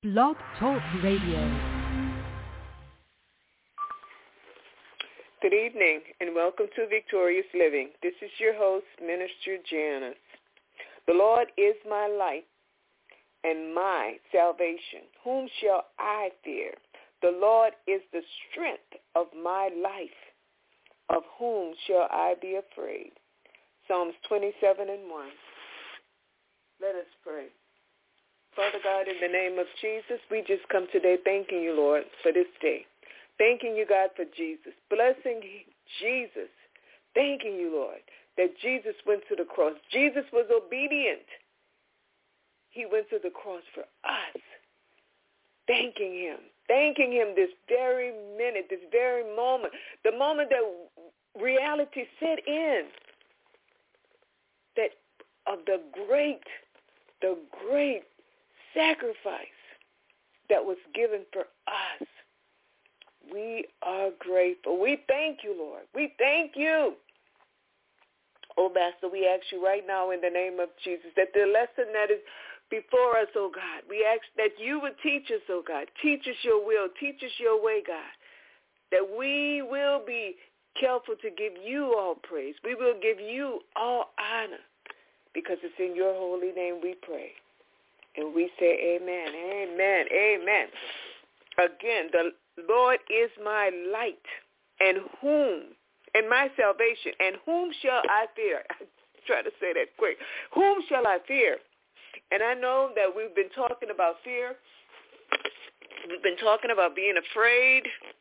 Blog Talk Radio. Good evening and welcome to Victorious Living. This is your host, Minister Janice. The Lord is my light and my salvation. Whom shall I fear? The Lord is the strength of my life. Of whom shall I be afraid? Psalms 27:1. Let us pray. Father God, in the name of Jesus, we just come today thanking you, Lord, for this day. Thanking you, God, for Jesus. Blessing Jesus. Thanking you, Lord, that Jesus went to the cross. Jesus was obedient. He went to the cross for us. Thanking him. Thanking him this very minute, this very moment. The moment that reality set in. That of the great sacrifice that was given for us. We are grateful. We thank you, Lord. We thank you. Oh, Master, we ask you right now in the name of Jesus that the lesson that is before us, oh God, we ask that you would teach us, oh God. Teach us your will. Teach us your way, God. That we will be careful to give you all praise. We will give you all honor because it's in your holy name we pray. And we say amen, amen, amen. Again, the Lord is my light and my salvation. And whom shall I fear? I try to say that quick. Whom shall I fear? And I know that we've been talking about fear. We've been talking about being afraid.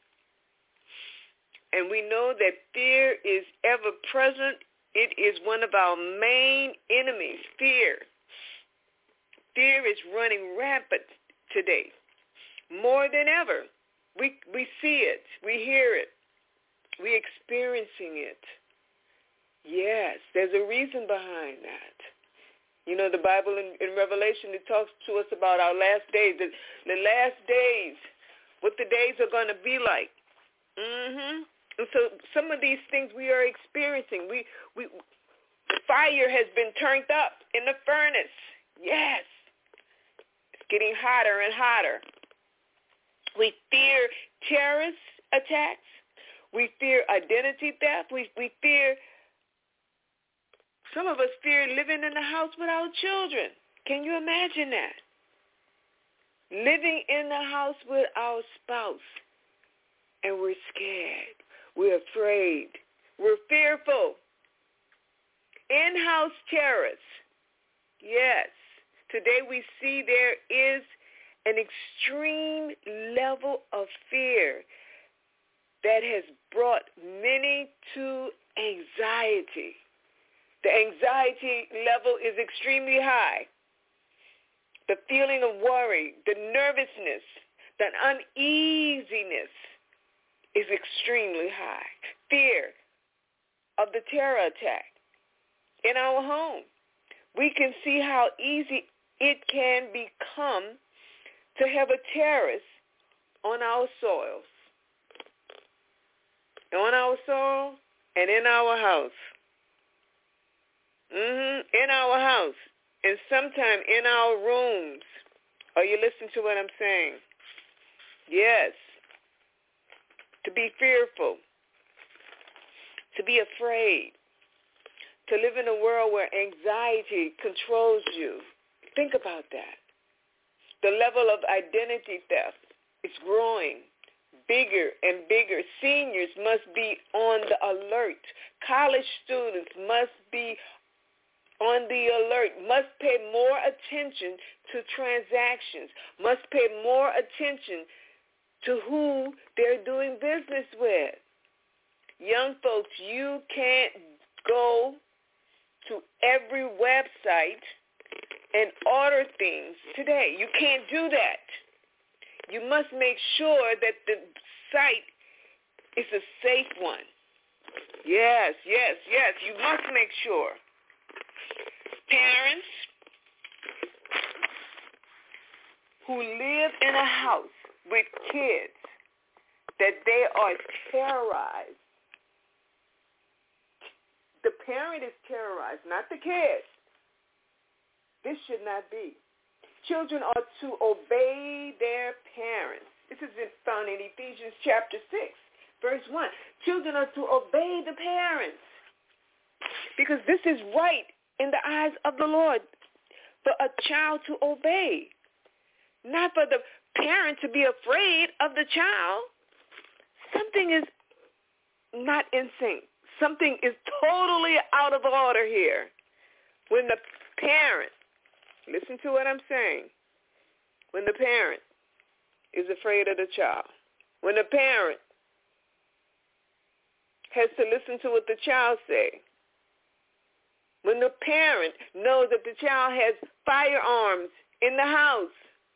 And we know that fear is ever present. It is one of our main enemies, fear. Fear is running rampant today, more than ever. We see it. We hear it. We're experiencing it. Yes, there's a reason behind that. You know, the Bible in Revelation, it talks to us about our last days, the last days, what the days are going to be like. And so some of these things we are experiencing. Fire has been turned up in the furnace. Yes. Getting hotter and hotter. We fear terrorist attacks. We fear identity theft. We fear, some of us fear living in the house with our children. Can you imagine that? Living in the house with our spouse. And we're scared. We're afraid. We're fearful. In-house terrorists. Yes. Today we see there is an extreme level of fear that has brought many to anxiety. The anxiety level is extremely high. The feeling of worry, the nervousness, the uneasiness is extremely high. Fear of the terror attack in our home. We can see how easy it can become to have a terrorist on our soils. On our soil and in our house. In our house. And sometime in our rooms. Are you listening to what I'm saying? Yes. To be fearful. To be afraid. To live in a world where anxiety controls you. Think about that. The level of identity theft is growing bigger and bigger. Seniors must be on the alert. College students must be on the alert, must pay more attention to transactions, must pay more attention to who they're doing business with. Young folks, you can't go to every website and order things today. You can't do that. You must make sure that the site is a safe one. Yes. You must make sure. Parents who live in a house with kids that they are terrorized. The parent is terrorized, not the kids. This should not be. Children are to obey on in Ephesians chapter 6, verse 1. Children are to obey the parents because this is right in the eyes of the Lord for a child to obey, not for the parent to be afraid of the child. Something is not in sync. Something is totally out of order here. When the parent, listen to what I'm saying, when the parent is afraid of the child, when the parent has to listen to what the child says, when the parent knows that the child has firearms in the house,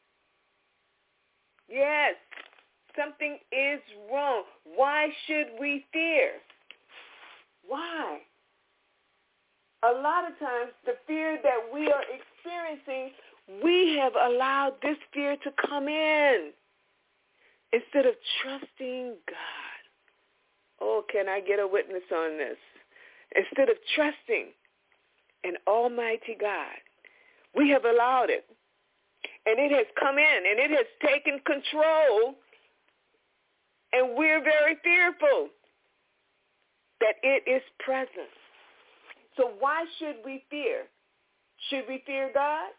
yes, something is wrong. Why should we fear? Why? A lot of times the fear that we are experiencing, we have allowed this fear to come in instead of trusting God. Oh, can I get a witness on this? Instead of trusting an almighty God, we have allowed it. And it has come in, and it has taken control, and we're very fearful that it is present. So why should we fear? Should we fear God?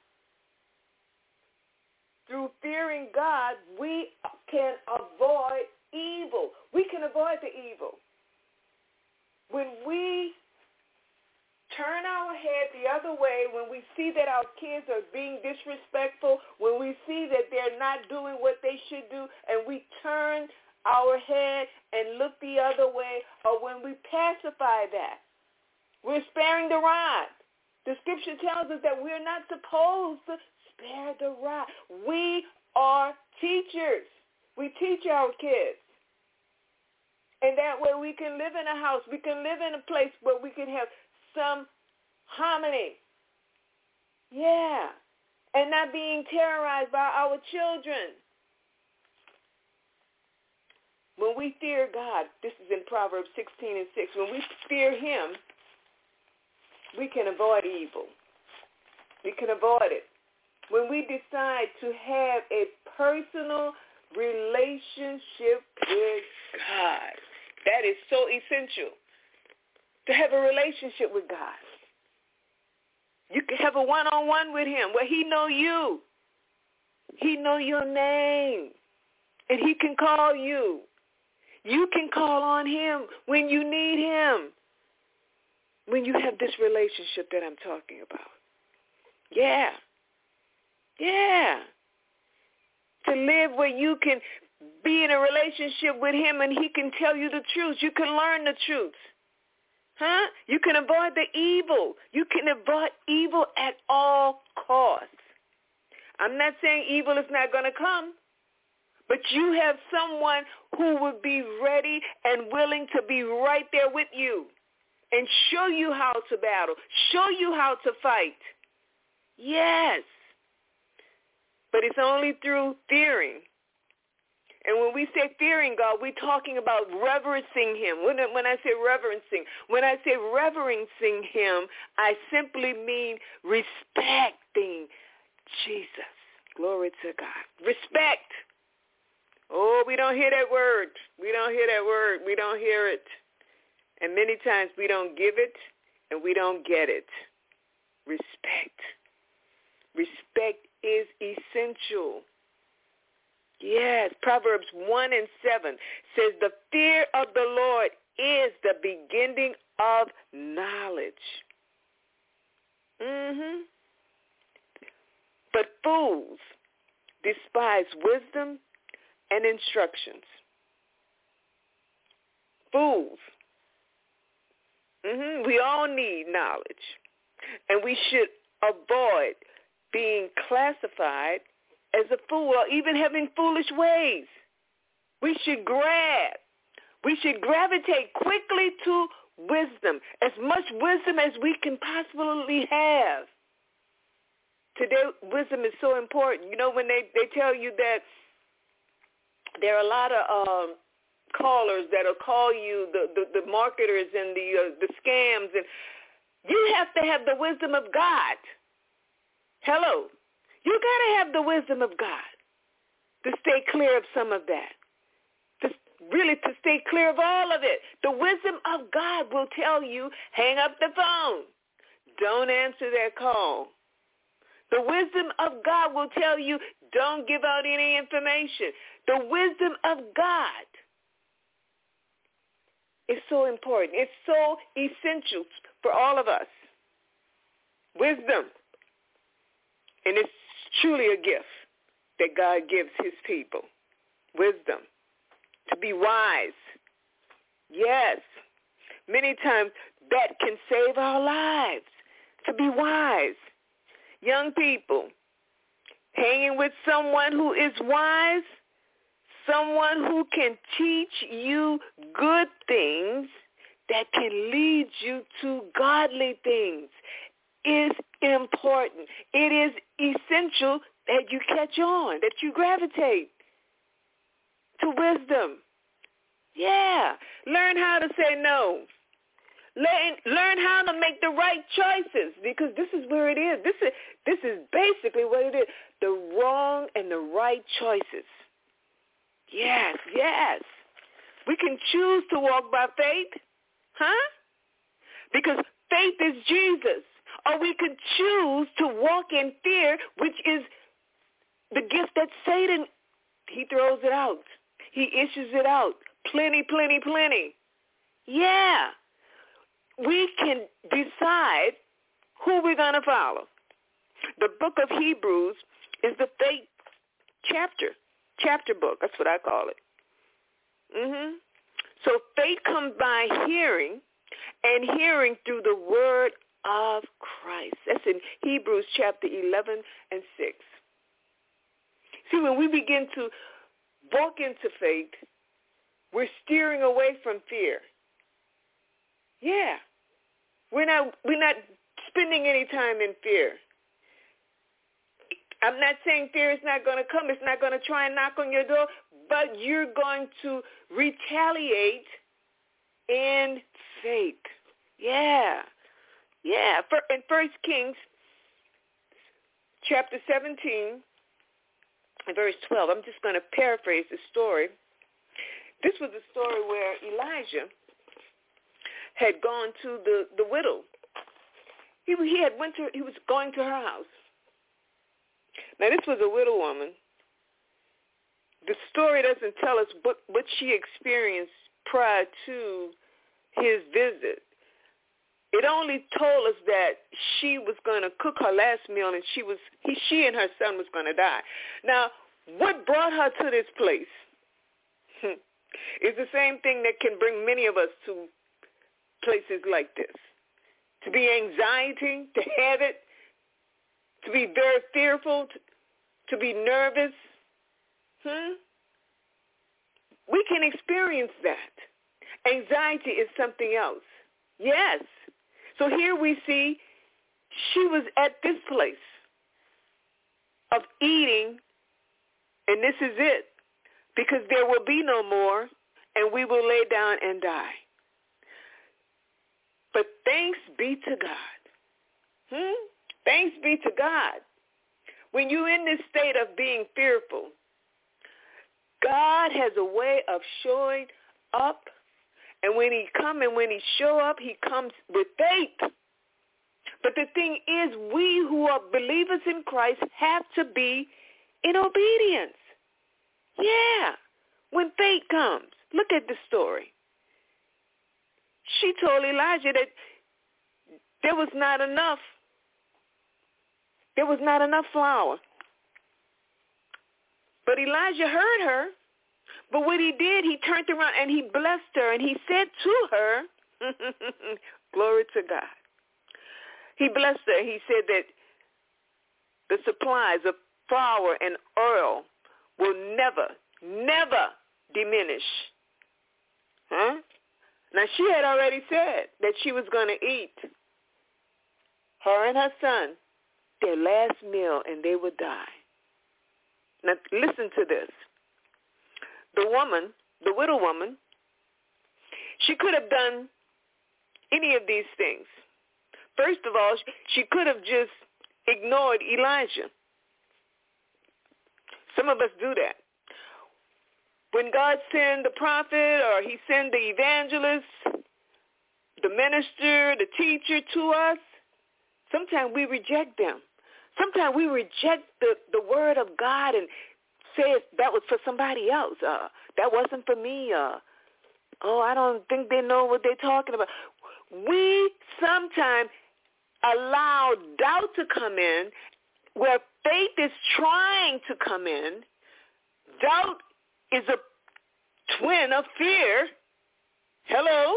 Through fearing God, we can avoid evil. We can avoid the evil. When we turn our head the other way, when we see that our kids are being disrespectful, when we see that they're not doing what they should do, and we turn our head and look the other way, or when we pacify that, we're sparing the rod. The scripture tells us that we're not supposed to spare the rod. We are teachers. We teach our kids. And that way we can live in a house. We can live in a place where we can have some harmony. Yeah. And not being terrorized by our children. When we fear God, this is in Proverbs 16:6, when we fear him, we can avoid evil. We can avoid it. When we decide to have a personal relationship with God, that is so essential, to have a relationship with God. You can have a one-on-one with him where he know you. He know your name. And he can call you. You can call on him when you need him. When you have this relationship that I'm talking about. Yeah. Yeah. To live where you can be in a relationship with him and he can tell you the truth. You can learn the truth. Huh? You can avoid the evil. You can avoid evil at all costs. I'm not saying evil is not going to come, but you have someone who would be ready and willing to be right there with you and show you how to battle, show you how to fight. Yes. But it's only through fearing. And when we say fearing God, we're talking about reverencing him. When I say reverencing him, I simply mean respecting Jesus. Glory to God. Respect. Oh, we don't hear that word. We don't hear that word. We don't hear it. And many times we don't give it and we don't get it. Respect. Respect is essential. Yes, Proverbs 1:7 says the fear of the Lord is the beginning of knowledge. But fools despise wisdom and instructions. Fools. We all need knowledge. And we should avoid being classified as a fool or even having foolish ways. We should gravitate quickly to wisdom, as much wisdom as we can possibly have. Today, wisdom is so important. You know, when they tell you that there are a lot of callers that'll call you, the marketers and the scams, and you have to have the wisdom of God. Hello. You got to have the wisdom of God to stay clear of some of that. really to stay clear of all of it. The wisdom of God will tell you, hang up the phone. Don't answer that call. The wisdom of God will tell you, don't give out any information. The wisdom of God is so important. It's so essential for all of us. Wisdom. And it's truly a gift that God gives his people. Wisdom. To be wise. Yes. Many times that can save our lives. To be wise. Young people, hanging with someone who is wise, someone who can teach you good things that can lead you to godly things is important. It is essential that you catch on, that you gravitate to wisdom. Yeah. Learn how to say no. Learn how to make the right choices, because this is where it is. This is basically what it is. The wrong and the right choices. Yes, yes. We can choose to walk by faith, because faith is Jesus. Or we could choose to walk in fear, which is the gift that Satan, he throws it out. He issues it out. Plenty, plenty, plenty. Yeah. We can decide who we're going to follow. The book of Hebrews is the faith chapter book. That's what I call it. So faith comes by hearing, and hearing through the word of Christ. That's in Hebrews chapter 11 and 6. See, when we begin to walk into faith, we're steering away from fear. Yeah. We're not spending any time in fear. I'm not saying fear is not going to come. It's not going to try and knock on your door, but you're going to retaliate in faith. Yeah. Yeah. In 1 Kings chapter 17, verse 12, I'm just going to paraphrase the story. This was a story where Elijah had gone to the widow. He was going to her house. Now, this was a widow woman. The story doesn't tell us what she experienced prior to his visit. It only told us that she was going to cook her last meal, and she and her son was going to die. Now, what brought her to this place is the same thing that can bring many of us to places like this. To be anxiety, to have it, to be very fearful, to be nervous. We can experience that. Anxiety is something else. Yes. So here we see she was at this place of eating, and this is it, because there will be no more, and we will lay down and die. But thanks be to God. Thanks be to God. When you're in this state of being fearful, God has a way of showing up. And when he show up, he comes with faith. But the thing is, we who are believers in Christ have to be in obedience. Yeah. When faith comes, look at the story. She told Elijah that there was not enough flour. But Elijah heard her. But what he did, he turned around and he blessed her, and he said to her, glory to God. He blessed her. He said that the supplies of flour and oil will never diminish. Now, she had already said that she was going to eat, her and her son, their last meal, and they would die. Now, listen to this. The widow woman, she could have done any of these things. First of all, she could have just ignored Elijah. Some of us do that. When God send the prophet or he send the evangelist, the minister, the teacher to us, sometimes we reject them. Sometimes we reject the word of God and say that was for somebody else. That wasn't for me. I don't think they know what they're talking about. We sometimes allow doubt to come in where faith is trying to come in. Doubt is a twin of fear. Hello?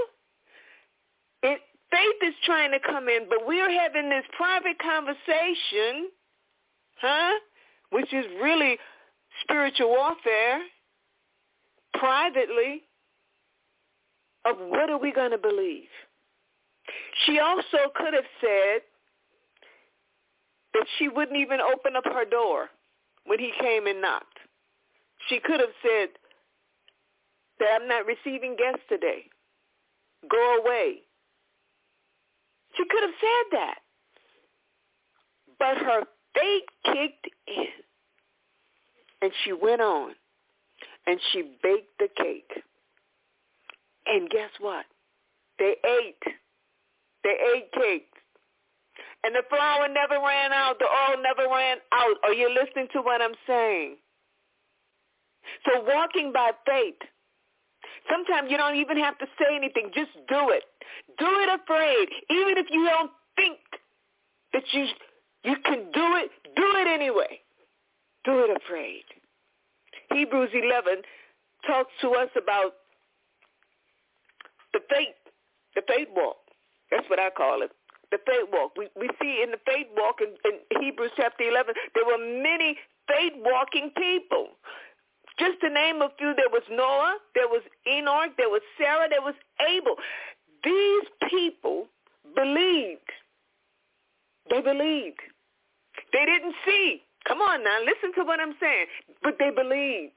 Faith is trying to come in, but we're having this private conversation, which is really spiritual warfare, privately, of what are we going to believe. She also could have said that she wouldn't even open up her door when he came and knocked. She could have said that I'm not receiving guests today. Go away. She could have said that. But her faith kicked in. And she went on. And she baked the cake. And guess what? They ate. They ate cake. And the flour never ran out. The oil never ran out. Are you listening to what I'm saying? So walking by faith, sometimes you don't even have to say anything. Just do it. Do it afraid. Even if you don't think that you can do it anyway. Do it afraid. Hebrews 11 talks to us about the faith walk. That's what I call it, the faith walk. We see in the faith walk in Hebrews chapter 11, there were many faith-walking people. Just to name a few, there was Noah, there was Enoch, there was Sarah, there was Abel. These people believed. They believed. They didn't see. Come on now, listen to what I'm saying. But they believed.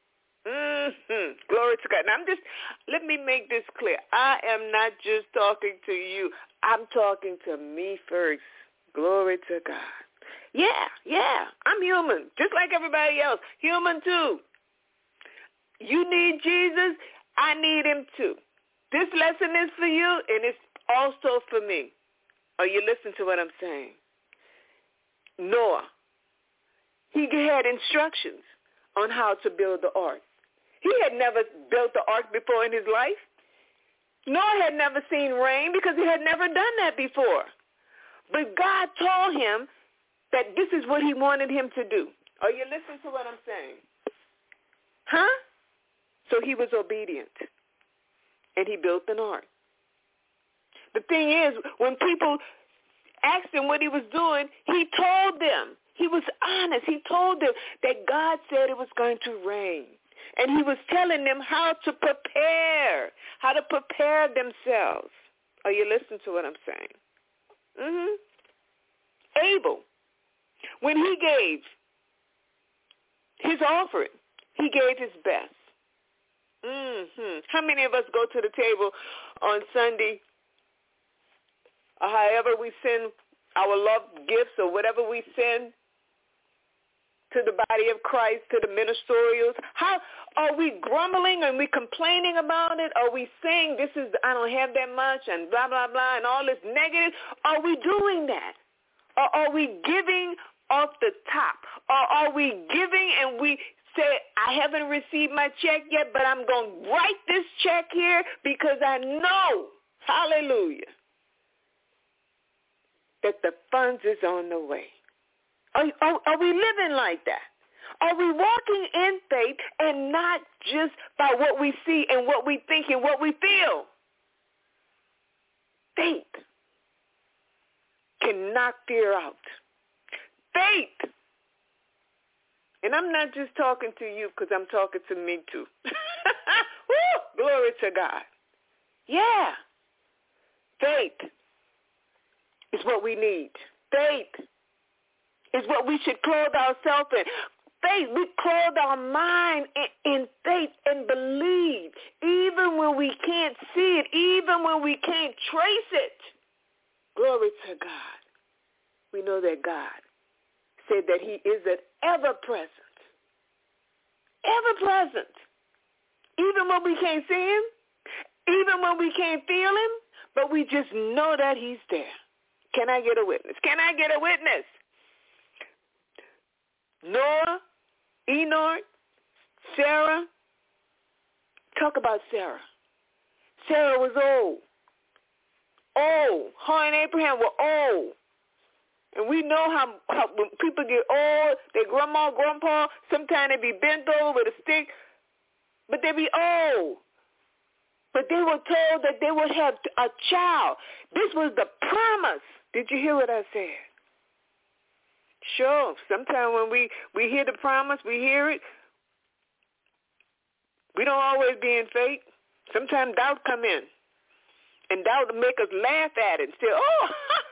Glory to God. Now let me make this clear. I am not just talking to you. I'm talking to me first. Glory to God. Yeah, I'm human, just like everybody else. Human too. You need Jesus. I need him too. This lesson is for you, and it's also for me. Are you listening to what I'm saying? Noah, he had instructions on how to build the ark. He had never built the ark before in his life. Noah had never seen rain because he had never done that before. But God told him that this is what he wanted him to do. Are you listening to what I'm saying? So he was obedient, and he built an ark. The thing is, when people asked him what he was doing, he told them. He was honest. He told them that God said it was going to rain. And he was telling them how to prepare themselves. Are you listening to what I'm saying? Abel, when he gave his offering, he gave his best. How many of us go to the table on Sunday, or however we send our love gifts or whatever we send to the body of Christ, to the ministerials? How are we grumbling and we complaining about it? Are we saying I don't have that much and blah, blah, blah, and all this negative? Are we doing that? Or are we giving off the top? Or are we giving and we say, I haven't received my check yet, but I'm going to write this check here because I know, hallelujah, that the funds is on the way. Are we living like that? Are we walking in faith and not just by what we see and what we think and what we feel? Faith can knock fear out. Faith. And I'm not just talking to you because I'm talking to me too. Woo! Glory to God. Yeah. Faith is what we need. Faith is what we should clothe ourselves in. Faith, we clothe our mind in faith and believe, even when we can't see it, even when we can't trace it. Glory to God. We know that God said that he is an ever-present Even when we can't see him, even when we can't feel him, but we just know that he's there. Can I get a witness? Can I get a witness? Noah, Enoch, Sarah. Talk about Sarah. Sarah was old. Old. Her and Abraham were old. And we know how when people get old, their grandma, grandpa, sometimes they be bent over with a stick, but they be old. But they were told that they would have a child. This was the promise. Did you hear what I said? Sure. Sometimes when we hear the promise, we hear it. We don't always be in faith. Sometimes doubt come in. And doubt make us laugh at it and say, oh,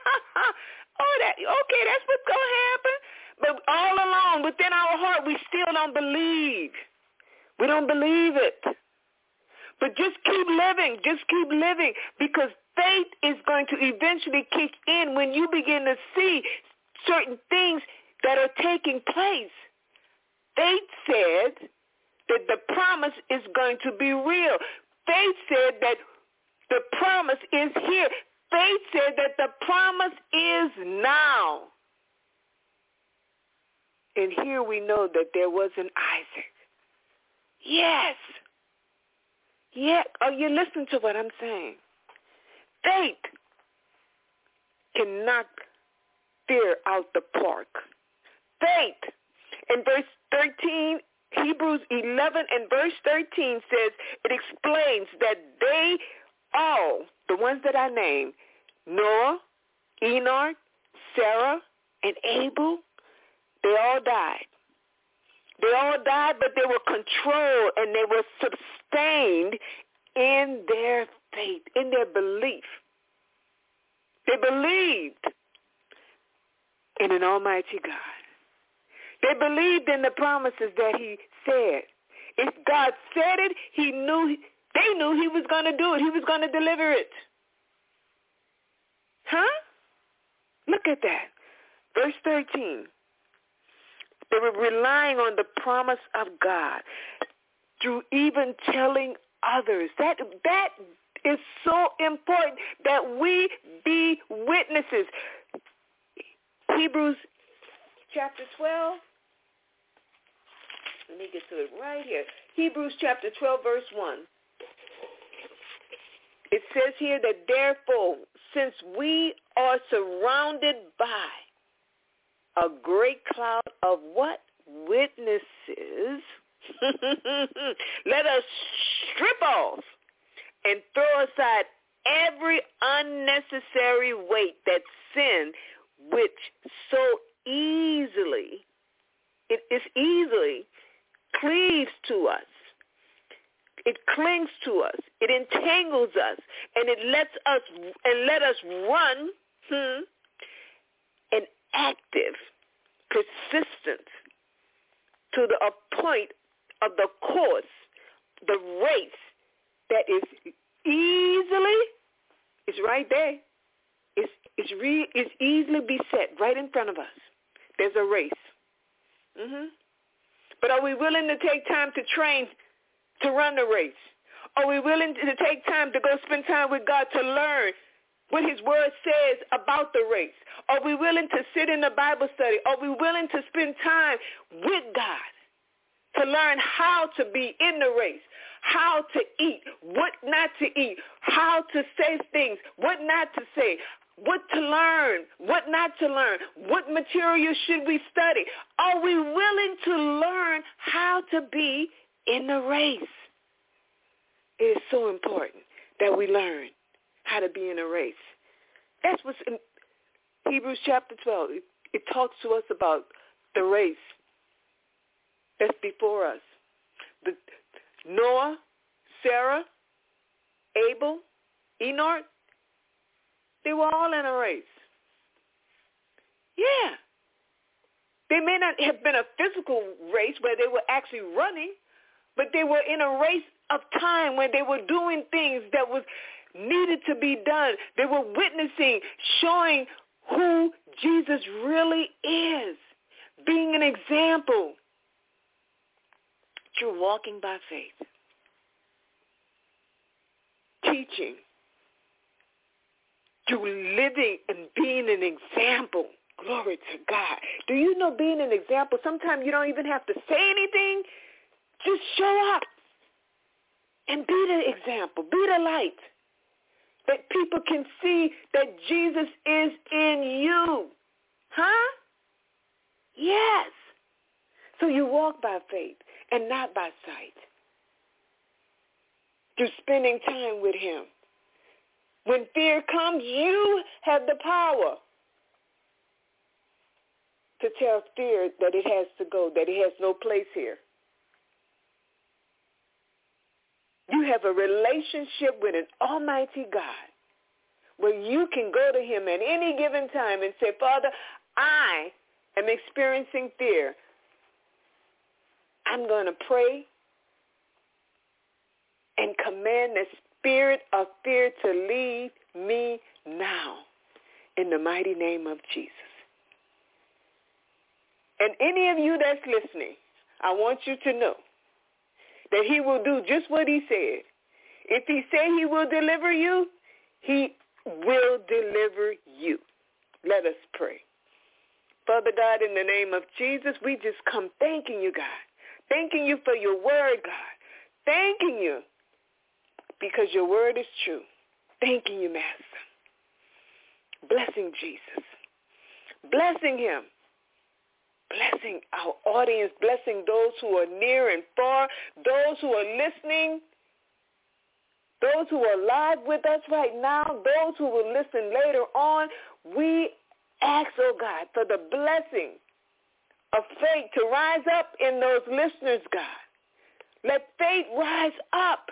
okay, that's what's going to happen. But all along, within our heart, we still don't believe. We don't believe it. But just keep living. Just keep living. Because faith is going to eventually kick in when you begin to see certain things that are taking place. Faith said that the promise is going to be real. Faith said that the promise is here. Faith said that the promise is now. And here we know that there was an Isaac. Yes. Yeah. Are you listening to what I'm saying? Faith can knock fear out the park. Faith. In verse 13, Hebrews 11 and verse 13 says, it explains that they all, the ones that I named, Noah, Enoch, Sarah, and Abel, they all died. They all died, but they were controlled and they were sustained in their faith, in their belief. They believed in an almighty God. They believed in the promises that he said. If God said it, they knew he was going to do it. He was going to deliver it. Huh? Look at that. Verse 13. They were relying on the promise of God through even telling others. That is so important that we be witnesses. Hebrews chapter 12. Let me get to it right here. Hebrews chapter 12, verse 1. It says here that therefore, since we are surrounded by a great cloud of what? Witnesses. Let us strip off and throw aside every unnecessary weight that sin, which so easily, it is easily cleaves to us. It clings to us. It entangles us, and it let us run an active, persistent to the point of the course, the race that is right there. It's easily beset right in front of us. There's a race. But are we willing to take time to train to run the race? Are we willing to take time to go spend time with God to learn what his word says about the race? Are we willing to sit in the Bible study? Are we willing to spend time with God to learn how to be in the race, how to eat, what not to eat, how to say things, what not to say, what to learn, what not to learn, what material should we study? Are we willing to learn how to be in the race? It is so important that we learn how to be in a race. That's what's in Hebrews chapter 12. It talks to us about the race that's before us. Noah, Sarah, Abel, Enoch, they were all in a race. Yeah. They may not have been a physical race where they were actually running, but they were in a race of time when they were doing things that was needed to be done. They were witnessing, showing who Jesus really is, being an example through walking by faith. preaching. You're living and being an example. Glory to God. Do you know being an example, sometimes you don't even have to say anything. Just show up and be the example. Be the light. That people can see that Jesus is in you. Huh? Yes. So you walk by faith and not by sight. You're spending time with him. When fear comes, you have the power to tell fear that it has to go, that it has no place here. You have a relationship with an almighty God where you can go to him at any given time and say, Father, I am experiencing fear. I'm going to pray and command the spirit of fear to leave me now in the mighty name of Jesus. And any of you that's listening, I want you to know that he will do just what he said. If he say he will deliver you, he will deliver you. Let us pray. Father God, in the name of Jesus, we just come thanking you, God. Thanking you for your word, God. Thanking you because your word is true. Thanking you, Master. Blessing Jesus. Blessing him. Blessing our audience. Blessing those who are near and far. Those who are listening. Those who are live with us right now. Those who will listen later on. We ask, oh God, for the blessing of faith to rise up in those listeners, God. Let faith rise up.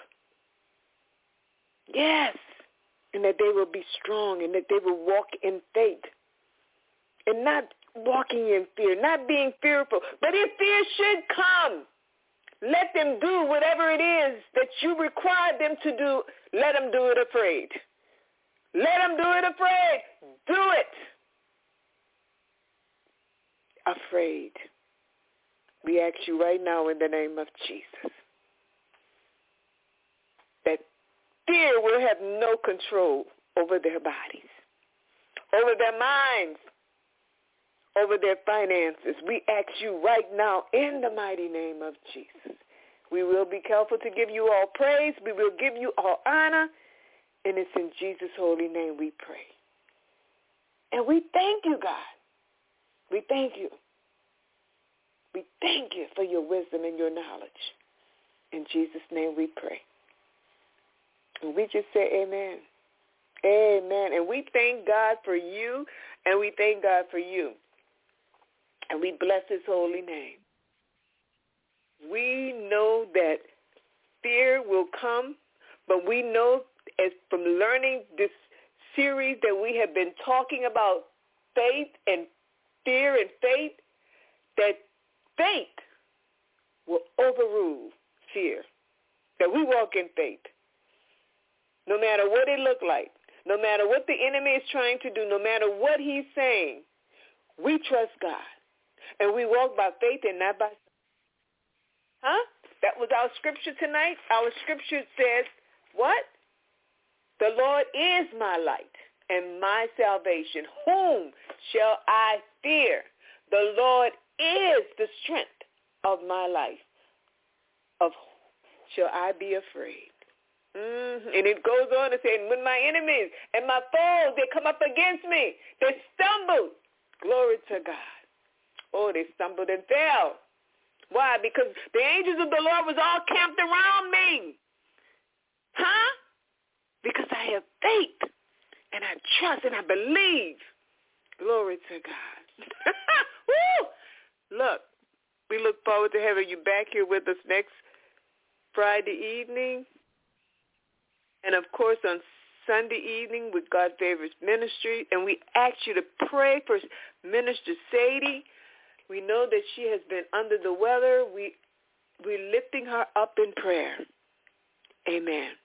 Yes. And that they will be strong and that they will walk in faith. And not walking in fear, not being fearful. But if fear should come, let them do whatever it is that you require them to do. Let them do it afraid. Let them do it afraid. Do it afraid. We ask you right now in the name of Jesus that fear will have no control over their bodies, over their minds, over their finances. We ask you right now in the mighty name of Jesus. We will be careful to give you all praise. We will give you all honor. And it's in Jesus' holy name we pray. And we thank you, God. We thank you. We thank you for your wisdom and your knowledge. In Jesus' name we pray. And we just say amen. Amen. And we thank God for you, and we thank God for you. And we bless his holy name. We know that fear will come, but we know as from learning this series that we have been talking about faith and fear and faith, that faith will overrule fear. That we walk in faith. No matter what it look like, no matter what the enemy is trying to do, no matter what he's saying, we trust God. And we walk by faith and not by sight. Huh? That was our scripture tonight. Our scripture says, what? The Lord is my light and my salvation. Whom shall I fear? The Lord is the strength of my life. Of whom shall I be afraid? And it goes on to say, when my enemies and my foes, they come up against me, they stumble. Glory to God. Oh, they stumbled and fell. Why? Because the angels of the Lord was all camped around me. Huh? Because I have faith and I trust and I believe. Glory to God. Woo! Look, we look forward to having you back here with us next Friday evening. And, of course, on Sunday evening with God Favors Ministry. And we ask you to pray for Minister Sadie. We know that she has been under the weather. We're lifting her up in prayer. Amen.